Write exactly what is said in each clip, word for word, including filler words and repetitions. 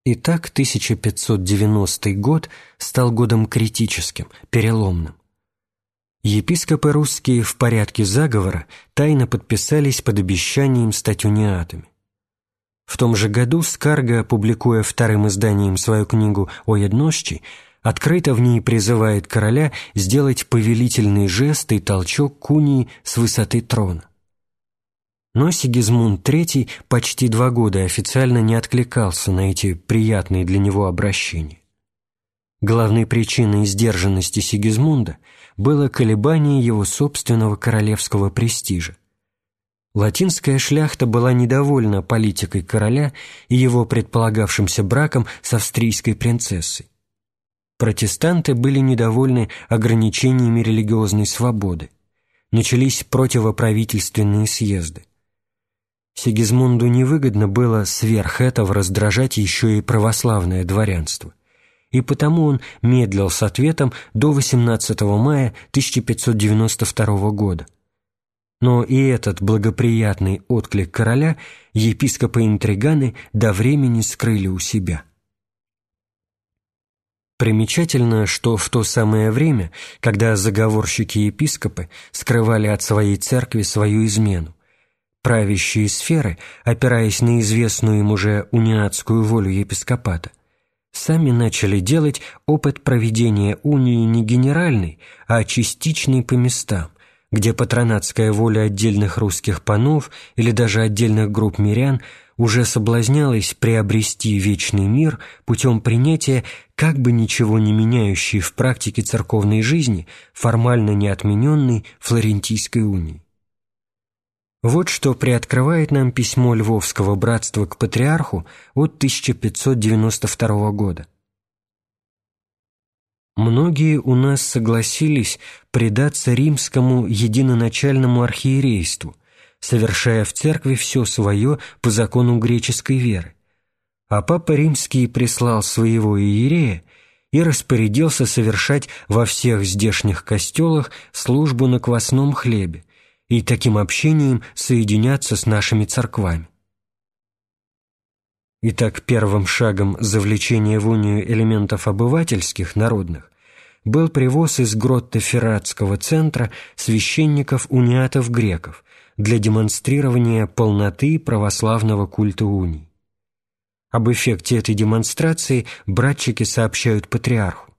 Итак, тысяча пятьсот девяностый год стал годом критическим, переломным. Епископы русские в порядке заговора тайно подписались под обещанием стать униатами. В том же году Скарга, публикуя вторым изданием свою книгу «О jednošći», открыто в ней призывает короля сделать повелительный жест и толчок к унии с высоты трона. Но Сигизмунд третий почти два года официально не откликался на эти приятные для него обращения. Главной причиной сдержанности Сигизмунда было колебание его собственного королевского престижа. Латинская шляхта была недовольна политикой короля и его предполагавшимся браком с австрийской принцессой. Протестанты были недовольны ограничениями религиозной свободы. Начались противоправительственные съезды. Сигизмунду невыгодно было сверх этого раздражать еще и православное дворянство, и потому он медлил с ответом до восемнадцатого мая тысяча пятьсот девяносто второго года. Но и этот благоприятный отклик короля епископы-интриганы до времени скрыли у себя. Примечательно, что в то самое время, когда заговорщики-епископы скрывали от своей церкви свою измену, правящие сферы, опираясь на известную им уже униатскую волю епископата, сами начали делать опыт проведения унии не генеральной, а частичной по местам, где патронатская воля отдельных русских панов или даже отдельных групп мирян уже соблазнялась приобрести вечный мир путем принятия как бы ничего не меняющей в практике церковной жизни формально неотмененной Флорентийской унии. Вот что приоткрывает нам письмо Львовского братства к патриарху от тысяча пятьсот девяносто второго года. Многие у нас согласились предаться римскому единоначальному архиерейству, совершая в церкви все свое по закону греческой веры, а Папа Римский прислал своего иерея и распорядился совершать во всех здешних костелах службу на квасном хлебе и таким общением соединяться с нашими церквами. Итак, первым шагом завлечения в унию элементов обывательских, народных, был привоз из Гротте-Ферратского центра священников-униатов-греков для демонстрирования полноты православного культа унии. Об эффекте этой демонстрации братчики сообщают патриарху.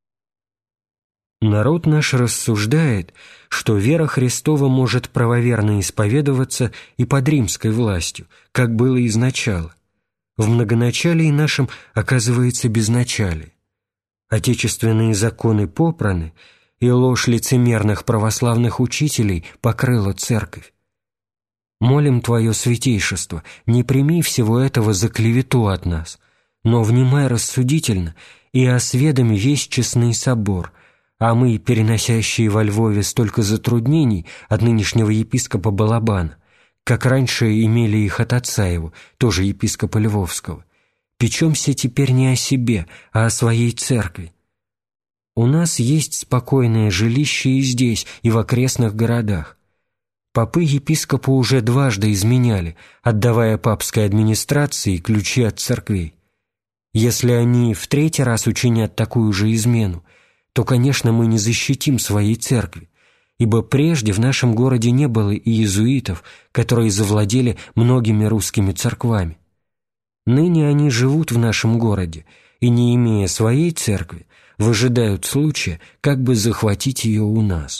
Народ наш рассуждает, что вера Христова может правоверно исповедоваться и под римской властью, как было изначало. В многоначалии нашем оказывается безначалие. Отечественные законы попраны, и ложь лицемерных православных учителей покрыла церковь. Молим Твое святейшество, не прими всего этого за клевету от нас, но внимай рассудительно и осведоми весь честный собор, а мы, переносящие во Львове столько затруднений от нынешнего епископа Балабана, как раньше имели их от отца его, тоже епископа Львовского, печемся теперь не о себе, а о своей церкви. У нас есть спокойное жилище и здесь, и в окрестных городах. Попы епископу уже дважды изменяли, отдавая папской администрации ключи от церквей. Если они в третий раз учинят такую же измену, то, конечно, мы не защитим своей церкви, ибо прежде в нашем городе не было и иезуитов, которые завладели многими русскими церквами. Ныне они живут в нашем городе и, не имея своей церкви, выжидают случая, как бы захватить ее у нас.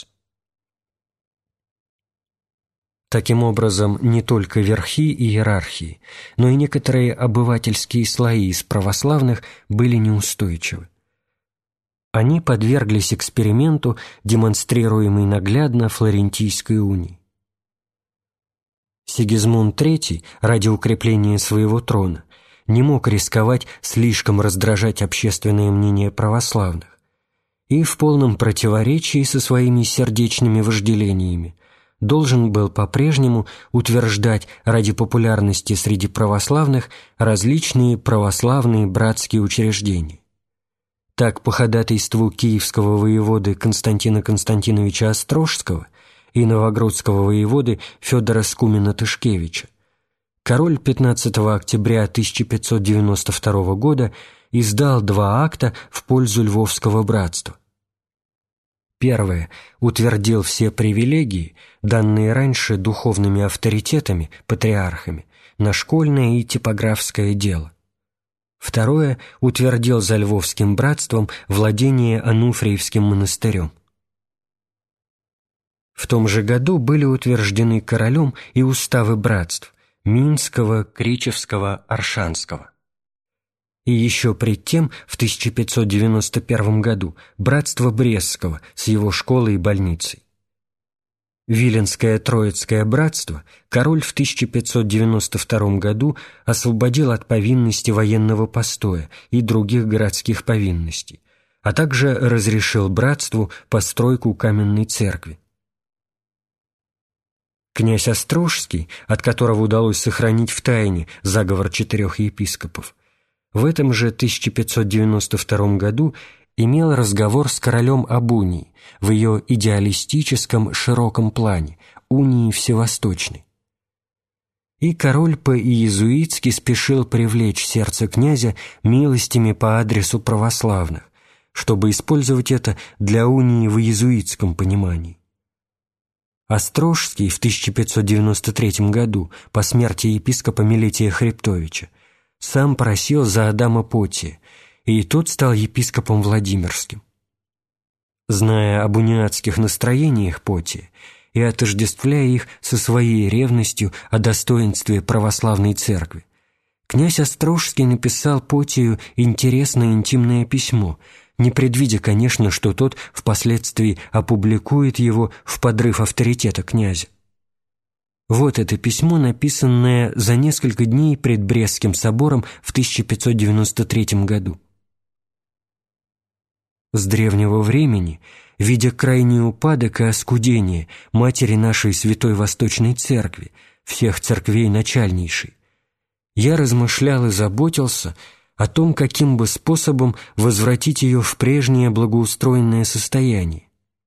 Таким образом, не только верхи и иерархии, но и некоторые обывательские слои из православных были неустойчивы. Они подверглись эксперименту, демонстрируемой наглядно Флорентийской унии. Сигизмунд третий, ради укрепления своего трона, не мог рисковать слишком раздражать общественное мнение православных и в полном противоречии со своими сердечными вожделениями должен был по-прежнему утверждать ради популярности среди православных различные православные братские учреждения. Так, по ходатайству киевского воеводы Константина король пятнадцатого октября тысяча пятьсот девяносто второго года издал два акта в пользу Львовского братства. Первое. Утвердил все привилегии, данные раньше духовными авторитетами, патриархами, на школьное и типографское дело. Второе. Утвердил за Львовским братством владение Ануфриевским монастырем. В том же году были утверждены королем и уставы братств Минского, Кричевского, Оршанского. И еще пред тем, в тысяча пятьсот девяносто первом году, братство Брестского с его школой и больницей. Виленское Троицкое братство король в тысяча пятьсот девяносто втором году освободил от повинности военного постоя и других городских повинностей, а также разрешил братству постройку каменной церкви. Князь Острожский, от которого удалось сохранить в тайне заговор четырех епископов, в этом же тысяча пятьсот девяносто втором году имел разговор с королем об унии в ее идеалистическом широком плане, унии всевосточной. И король по-иезуитски спешил привлечь сердце князя милостями по адресу православных, чтобы использовать это для унии в иезуитском понимании. Острожский в тысяча пятьсот девяносто третьем году, по смерти епископа Милетия Хребтовича, сам просил за Адама Потия, и тот стал епископом Владимирским. Зная об униатских настроениях Потия и отождествляя их со своей ревностью о достоинстве православной церкви, князь Острожский написал Потию интересное интимное письмо, не предвидя, конечно, что тот впоследствии опубликует его в подрыв авторитета князя. Вот это письмо, написанное за несколько дней пред Брестским собором в тысяча пятьсот девяносто третьем году. С древнего времени, видя крайний упадок и оскудение матери нашей Святой Восточной Церкви, всех церквей начальнейшей, я размышлял и заботился о том, каким бы способом возвратить ее в прежнее благоустроенное состояние.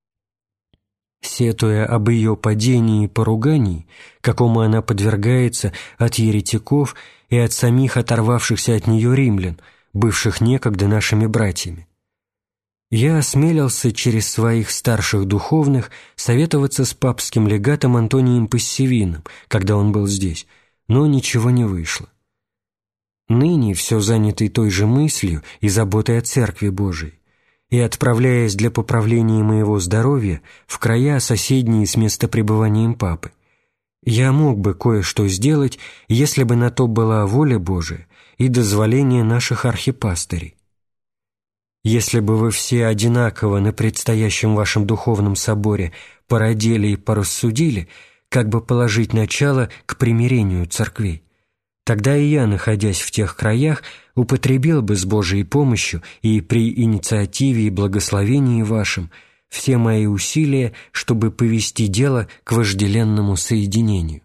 Сетуя об ее падении и поругании, какому она подвергается от еретиков и от самих оторвавшихся от нее римлян, бывших некогда нашими братьями, я осмелился через своих старших духовных советоваться с папским легатом Антонием Пассивиным, когда он был здесь, но ничего не вышло. Ныне, все занятый той же мыслью и заботой о Церкви Божией, и отправляясь для поправления моего здоровья в края, соседние с местопребыванием Папы, я мог бы кое-что сделать, если бы на то была воля Божия и дозволение наших архипастырей. Если бы вы все одинаково на предстоящем вашем духовном соборе породили и порассудили, как бы положить начало к примирению церквей, тогда и я, находясь в тех краях, употребил бы с Божией помощью и при инициативе и благословении вашем все мои усилия, чтобы повести дело к вожделенному соединению.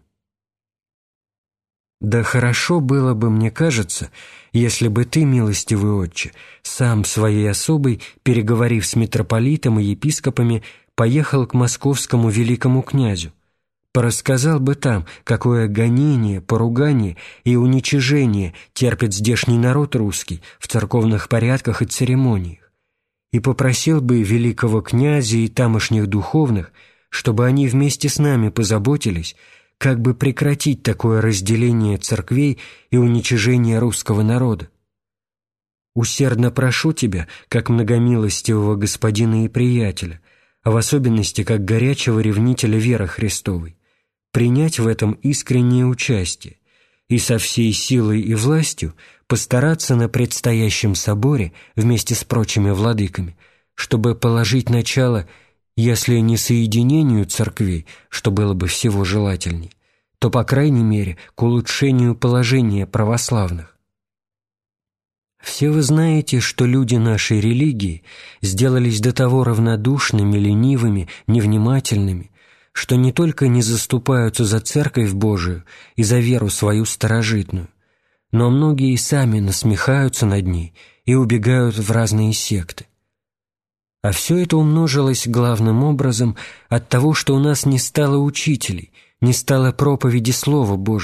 Да хорошо было бы, мне кажется, если бы ты, милостивый отче, сам своей особой, переговорив с митрополитом и епископами, поехал к московскому великому князю, порассказал бы там, какое гонение, поругание и уничижение терпит здешний народ русский в церковных порядках и церемониях, и попросил бы великого князя и тамошних духовных, чтобы они вместе с нами позаботились, как бы прекратить такое разделение церквей и уничижение русского народа. Усердно прошу тебя, как многомилостивого господина и приятеля, а в особенности как горячего ревнителя веры Христовой, принять в этом искреннее участие и со всей силой и властью постараться на предстоящем соборе вместе с прочими владыками, чтобы положить начало, если не соединению церквей, что было бы всего желательней, то, по крайней мере, к улучшению положения православных. Все вы знаете, что люди нашей религии сделались до того равнодушными, ленивыми, невнимательными, что не только не заступаются за Церковь Божию и за веру свою старожитную, но многие и сами насмехаются над ней и убегают в разные секты. А все это умножилось главным образом от того, что у нас не стало учителей, не стало проповеди Слова Божия,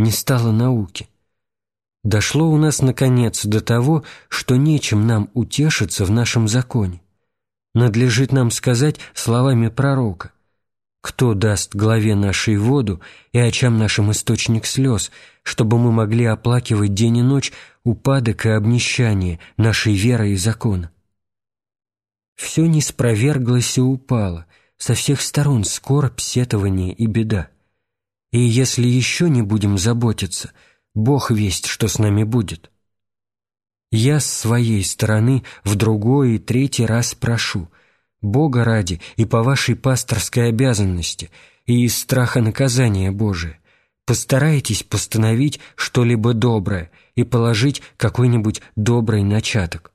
не стало науки. Дошло у нас, наконец, до того, что нечем нам утешиться в нашем законе. Надлежит нам сказать словами пророка: «Кто даст главе нашей воду и очам нашим источник слез, чтобы мы могли оплакивать день и ночь упадок и обнищание нашей веры и закона?» Все ниспроверглось и упало, со всех сторон скорбь, сетование и беда. И если еще не будем заботиться, Бог весть, что с нами будет. Я с своей стороны в другой и третий раз прошу, Бога ради и по вашей пасторской обязанности и из страха наказания Божия, постарайтесь постановить что-либо доброе и положить какой-нибудь добрый начаток.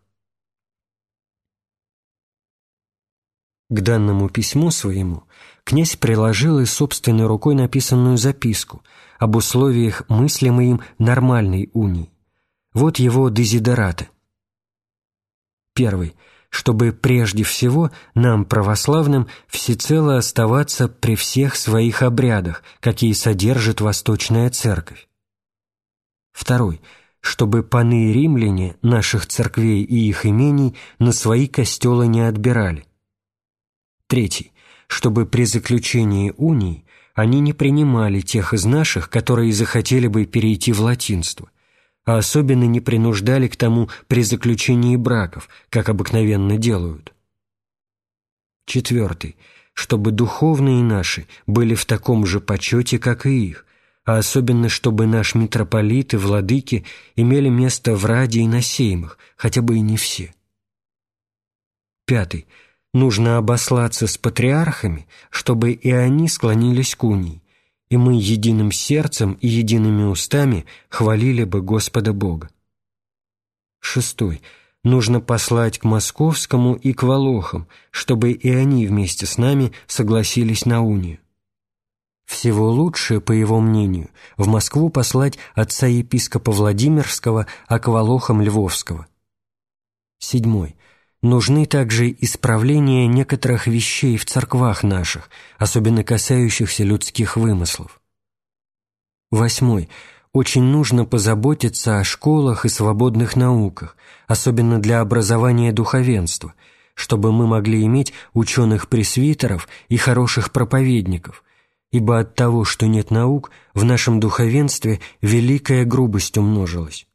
К данному письму своему князь приложил и собственной рукой написанную записку об условиях мыслимой им нормальной унии. Вот его дезидераты. Первый. Чтобы прежде всего нам, православным, всецело оставаться при всех своих обрядах, какие содержит Восточная Церковь. Второй. Чтобы паны римляне наших церквей и их имений на свои костелы не отбирали. Третий. Чтобы при заключении унии они не принимали тех из наших, которые захотели бы перейти в латинство, а особенно не принуждали к тому при заключении браков, как обыкновенно делают. Четвертый. Чтобы духовные наши были в таком же почете, как и их, а особенно чтобы наш митрополит и владыки имели место в раде и на сеймах, хотя бы и не все. Пятый. Нужно обослаться с патриархами, чтобы и они склонились к унии, и мы единым сердцем и едиными устами хвалили бы Господа Бога. Шестой. Нужно послать к московскому и к волохам, чтобы и они вместе с нами согласились на унию. Всего лучше, по его мнению, в Москву послать отца епископа Владимирского, а к волохам Львовского. Седьмой. Нужны также исправления некоторых вещей в церквах наших, особенно касающихся людских вымыслов. Восьмой. Очень нужно позаботиться о школах и свободных науках, особенно для образования духовенства, чтобы мы могли иметь ученых-пресвитеров и хороших проповедников, ибо от того, что нет наук, в нашем духовенстве великая грубость умножилась.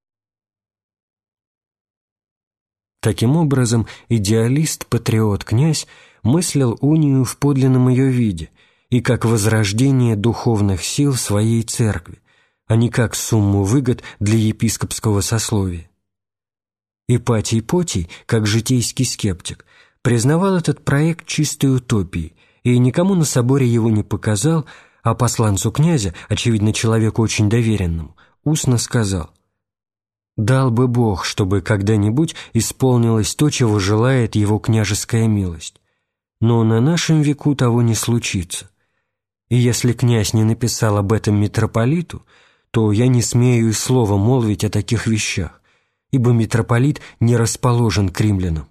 Таким образом, идеалист-патриот-князь мыслил унию в подлинном ее виде и как возрождение духовных сил своей церкви, а не как сумму выгод для епископского сословия. Ипатий Потий, как житейский скептик, признавал этот проект чистой утопией и никому на соборе его не показал, а посланцу князя, очевидно, человеку очень доверенному, устно сказал: «Дал бы Бог, чтобы когда-нибудь исполнилось то, чего желает его княжеская милость. Но на нашем веку того не случится. И если князь не написал об этом митрополиту, то я не смею и слова молвить о таких вещах, ибо митрополит не расположен к римлянам».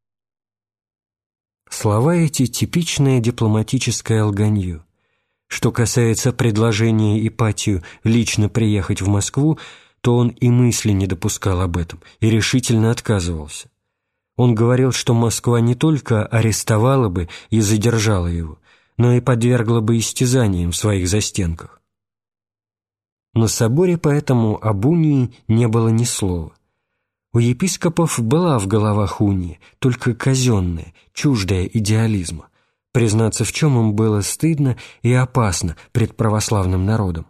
Слова эти — типичное дипломатическое лганье. Что касается предложения Ипатию лично приехать в Москву, то он и мысли не допускал об этом и решительно отказывался. Он говорил, что Москва не только арестовала бы и задержала его, но и подвергла бы истязаниям в своих застенках. На соборе поэтому об унии не было ни слова. У епископов была в головах уния, только казенная, чуждая идеализма, признаться в чем им было стыдно и опасно пред православным народом.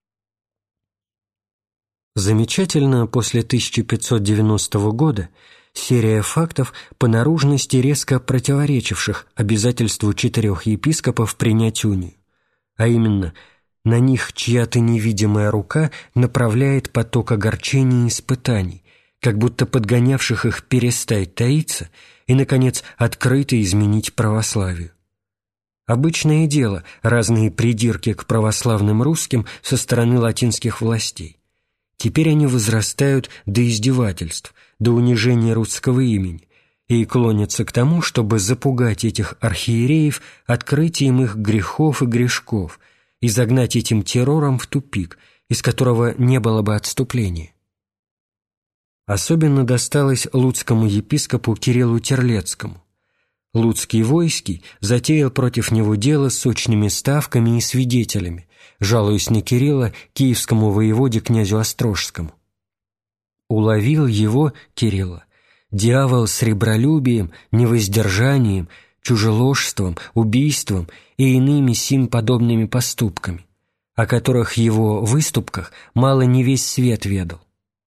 Замечательно после тысяча пятьсот девяностого года серия фактов по наружности резко противоречивших обязательству четырех епископов принять унию, а именно на них чья-то невидимая рука направляет поток огорчений и испытаний, как будто подгонявших их перестать таиться и, наконец, открыто изменить православию. Обычное дело разные придирки к православным русским со стороны латинских властей. Теперь они возрастают до издевательств, до унижения русского имени и клонятся к тому, чтобы запугать этих архиереев открытием их грехов и грешков и загнать этим террором в тупик, из которого не было бы отступления. Особенно досталось луцкому епископу Кириллу Терлецкому. Луцкий Войский затеял против него дело с сочными ставками и свидетелями, жалуясь на Кирилла киевскому воеводе князю Острожскому. Уловил его, Кирилла, дьявол с ребролюбием, невоздержанием, чужеложством, убийством и иными сим подобными поступками, о которых его выступках мало не весь свет ведал.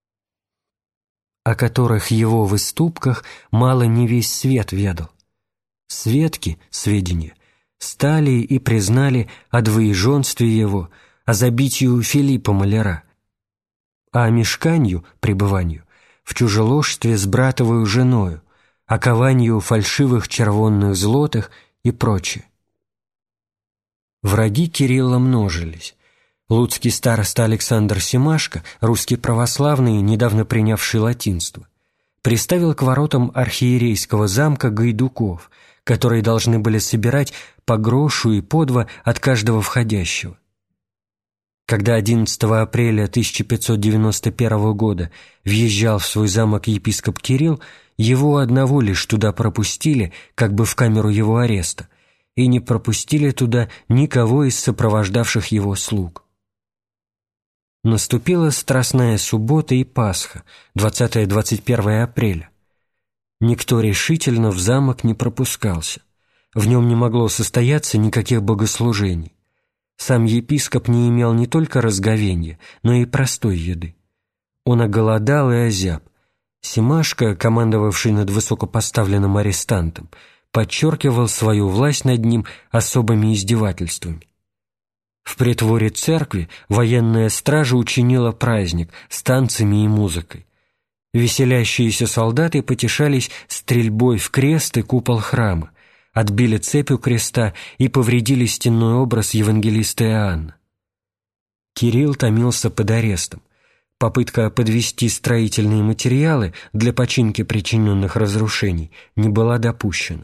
О которых его выступках мало не весь свет ведал. Сведки, сведения, стали и признали о двоеженстве его, о забитию Филиппа Маляра, а о мешканью, пребыванию, в чужеложстве с братовою женою, о кованию фальшивых червонных злотых и прочее. Враги Кирилла множились. Луцкий староста Александр Семашко, русский православный, недавно принявший латинство, приставил к воротам архиерейского замка гайдуков, которые должны были собирать по грошу и по два от каждого входящего. Когда одиннадцатого апреля тысяча пятьсот девяносто первого года въезжал в свой замок епископ Кирилл, его одного лишь туда пропустили, как бы в камеру его ареста, и не пропустили туда никого из сопровождавших его слуг. Наступила Страстная суббота и Пасха, двадцатое-двадцать первое апреля. Никто решительно в замок не пропускался. В нем не могло состояться никаких богослужений. Сам епископ не имел не только разговенья, но и простой еды. Он оголодал и озяб. Семашко, командовавший над высокопоставленным арестантом, подчеркивал свою власть над ним особыми издевательствами. В притворе церкви военная стража учинила праздник с танцами и музыкой. Веселящиеся солдаты потешались стрельбой в крест и купол храма, отбили цепь у креста и повредили стенной образ евангелиста Иоанна. Кирилл томился под арестом. Попытка подвести строительные материалы для починки причиненных разрушений не была допущена.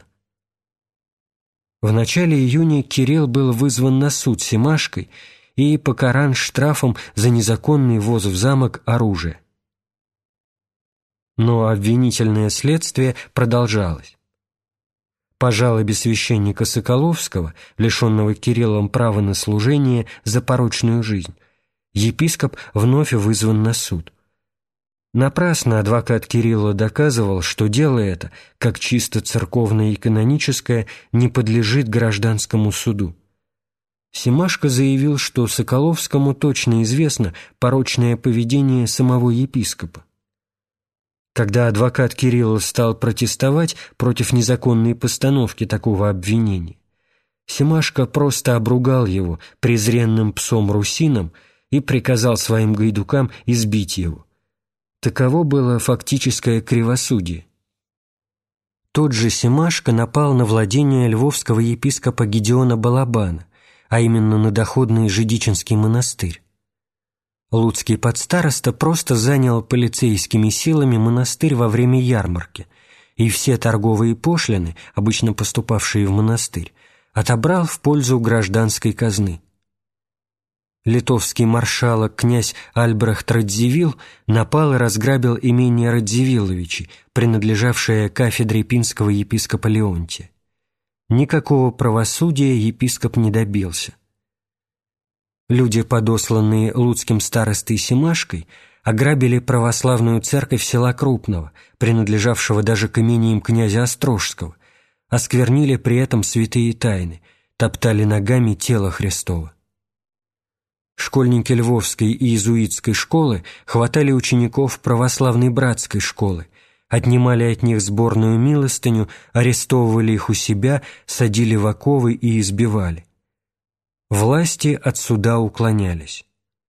В начале июня Кирилл был вызван на суд Семашкой и покаран штрафом за незаконный ввоз в замок оружия. Но обвинительное следствие продолжалось. По жалобе священника Соколовского, лишенного Кириллом права на служение за порочную жизнь, епископ вновь вызван на суд. Напрасно адвокат Кирилла доказывал, что дело это, как чисто церковное и каноническое, не подлежит гражданскому суду. Семашко заявил, что Соколовскому точно известно порочное поведение самого епископа. Когда адвокат Кирилла стал протестовать против незаконной постановки такого обвинения, Семашко просто обругал его презренным псом-русином и приказал своим гайдукам избить его. Таково было фактическое кривосудие. Тот же Семашко напал на владение львовского епископа Гедеона Балабана, а именно на доходный Жидичинский монастырь. Луцкий подстароста просто занял полицейскими силами монастырь во время ярмарки, и все торговые пошлины, обычно поступавшие в монастырь, отобрал в пользу гражданской казны. Литовский маршалок князь Альбрехт Радзивилл напал и разграбил имение Радзивилловичей, принадлежавшее кафедре пинского епископа Леонтия. Никакого правосудия епископ не добился. Люди, подосланные луцким старостой Семашкой, ограбили православную церковь села Крупного, принадлежавшего даже к имениям князя Острожского, осквернили при этом святые тайны, топтали ногами тело Христово. Школьники Львовской и иезуитской школы хватали учеников православной братской школы, отнимали от них сборную милостыню, арестовывали их у себя, садили в оковы и избивали. Власти от суда уклонялись.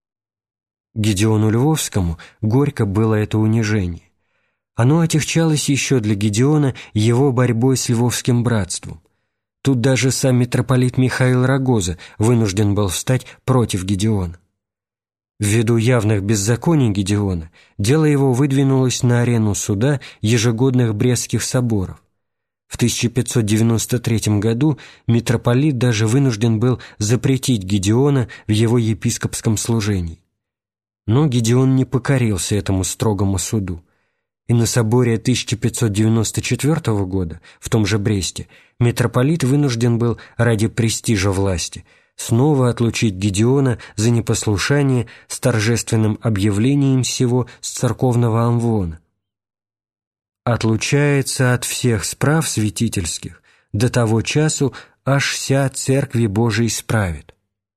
Гедеону Львовскому горько было это унижение. Оно отягчалось еще для Гедеона его борьбой с Львовским братством. Тут даже сам митрополит Михаил Рогоза вынужден был встать против Гедеона. Ввиду явных беззаконий Гедеона, дело его выдвинулось на арену суда ежегодных Брестских соборов. В тысяча пятьсот девяносто третьем году митрополит даже вынужден был запретить Гедеона в его епископском служении. Но Гедеон не покорился этому строгому суду, и на соборе тысяча пятьсот девяносто четвёртого года в том же Бресте митрополит вынужден был ради престижа власти снова отлучить Гедеона за непослушание с торжественным объявлением сего с церковного амвона. «Отлучается от всех справ святительских до того часу, аж ся церкви Божией справит».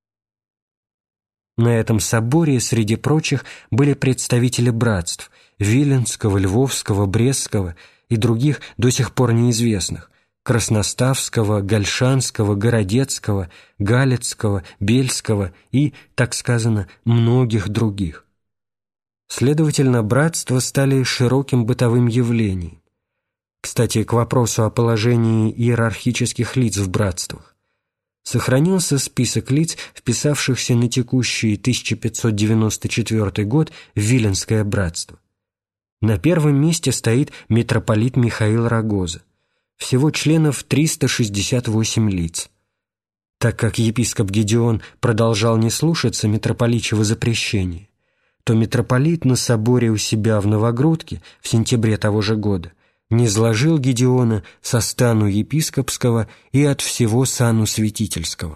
На этом соборе среди прочих были представители братств Виленского, Львовского, Брестского и других до сих пор неизвестных, Красноставского, Гальшанского, Городецкого, Галицкого, Бельского и, так сказано, многих других. Следовательно, братства стали широким бытовым явлением. Кстати, к вопросу о положении иерархических лиц в братствах. Сохранился список лиц, вписавшихся на текущий тысяча пятьсот девяносто четвёртый год в Виленское братство. На первом месте стоит митрополит Михаил Рогоза. Всего членов триста шестьдесят восемь лиц. Так как епископ Гедеон продолжал не слушаться митрополичьего запрещения, то митрополит на соборе у себя в Новогрудке в сентябре того же года низложил Гедеона со стану епископского и от всего сану святительского.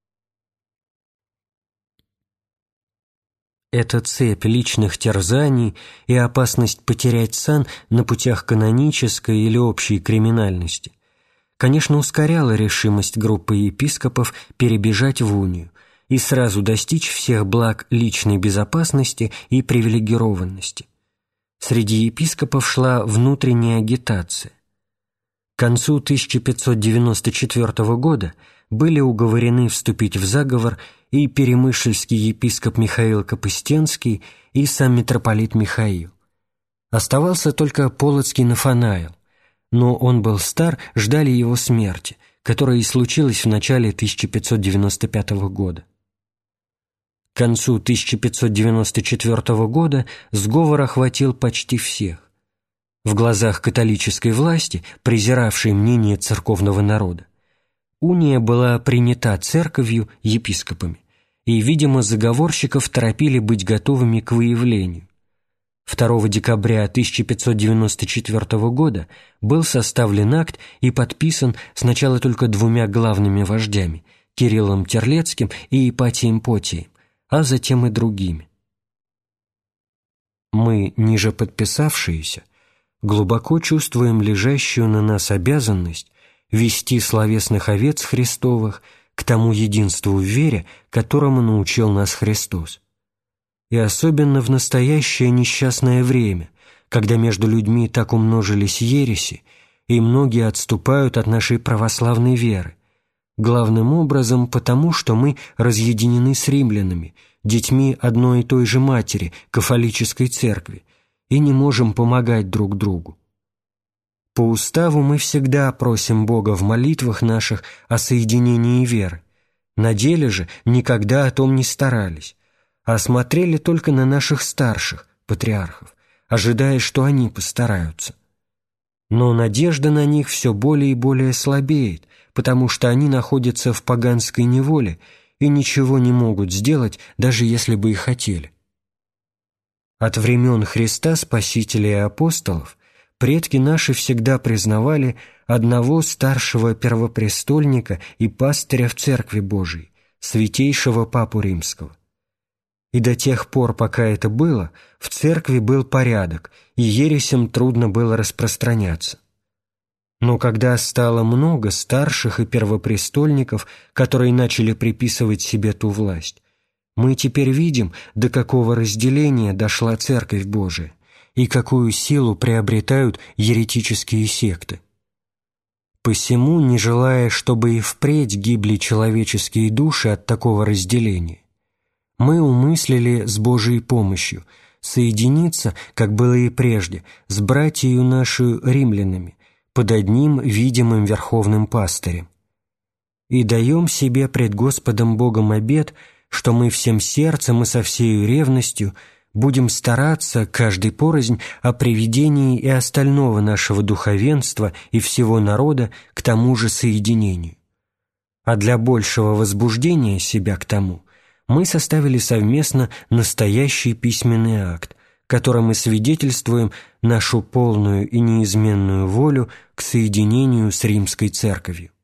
Эта цепь личных терзаний и опасность потерять сан на путях канонической или общей криминальности, конечно, ускоряла решимость группы епископов перебежать в унию и сразу достичь всех благ личной безопасности и привилегированности. Среди епископов шла внутренняя агитация. К концу тысяча пятьсот девяносто четвёртого года были уговорены вступить в заговор и перемышльский епископ Михаил Капыстенский, и сам митрополит Михаил. Оставался только Полоцкий Нафанаил, но он был стар, ждали его смерти, которая и случилась в начале тысяча пятьсот девяносто пятого года. К концу тысяча пятьсот девяносто четвёртого года сговор охватил почти всех. В глазах католической власти, презиравшей мнение церковного народа, уния была принята церковью, епископами, и, видимо, заговорщиков торопили быть готовыми к выявлению. второго декабря тысяча пятьсот девяносто четвёртого года был составлен акт и подписан сначала только двумя главными вождями – Кириллом Терлецким и Ипатием Потием, а затем и другими. Мы, ниже подписавшиеся, глубоко чувствуем лежащую на нас обязанность вести словесных овец Христовых к тому единству в вере, которому научил нас Христос. И особенно в настоящее несчастное время, когда между людьми так умножились ереси, и многие отступают от нашей православной веры, главным образом потому, что мы разъединены с римлянами, детьми одной и той же матери, кафолической церкви, и не можем помогать друг другу. По уставу мы всегда просим Бога в молитвах наших о соединении веры. На деле же никогда о том не старались, а смотрели только на наших старших, патриархов, ожидая, что они постараются. Но надежда на них все более и более слабеет, потому что они находятся в поганской неволе и ничего не могут сделать, даже если бы и хотели. От времен Христа Спасителя и апостолов предки наши всегда признавали одного старшего первопрестольника и пастыря в Церкви Божией, святейшего Папу Римского. И до тех пор, пока это было, в Церкви был порядок, и ересям трудно было распространяться. Но когда стало много старших и первопрестольников, которые начали приписывать себе ту власть, мы теперь видим, до какого разделения дошла Церковь Божия и какую силу приобретают еретические секты. Посему, не желая, чтобы и впредь гибли человеческие души от такого разделения, мы умыслили с Божией помощью соединиться, как было и прежде, с братьею нашу римлянами, под одним видимым верховным пастырем. И даем себе пред Господом Богом обет, что мы всем сердцем и со всею ревностью будем стараться, каждый порознь, о приведении и остального нашего духовенства и всего народа к тому же соединению. А для большего возбуждения себя к тому мы составили совместно настоящий письменный акт, которым мы свидетельствуем нашу полную и неизменную волю к соединению с Римской Церковью.